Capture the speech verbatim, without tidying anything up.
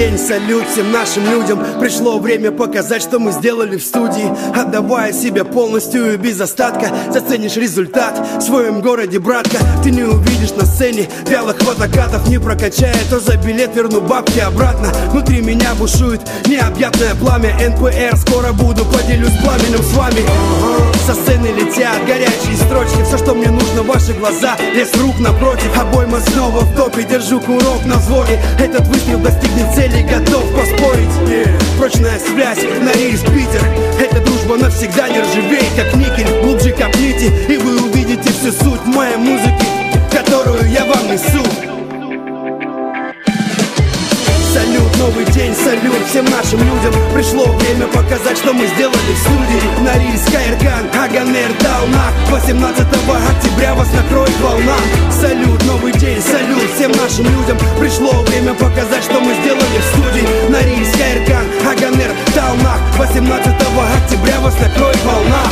день, салют всем нашим людям. Пришло время показать, что мы сделали в студии. Отдавая себя полностью и без остатка. Заценишь результат в своем городе, братка. Ты не увидишь на сцене вялых фотокатов. Не прокачая, то за билет верну бабки обратно. Внутри меня бушует необъятное пламя. эн пэ эр, скоро буду, поделюсь пламенем с вами. Со сцены летят горячие строчки. Все, что мне нужно, ваши глаза, лес рук напротив. Обойма снова в топе, держу курок на взводе. Этот выстрел достигнет цели, готов поспорить. yeah. Прочная связь, Норильск, Питер. Эта дружба навсегда не ржавеет, как никель. Глубже копните, и вы увидите всю суть моей музыки, которую я вам несу. Салют, новый день, салют всем нашим людям. Пришло время показать, что мы сделали в студии. Норильск, Каирган, Аганер, Талнах. восемнадцатого октября вас накроет волна. Салют, новый день, салют всем нашим людям. Пришло время показать, что мы сделали в студии. Норильск, Каирган, Аганер, Талнах. восемнадцатого октября вас накроет волна.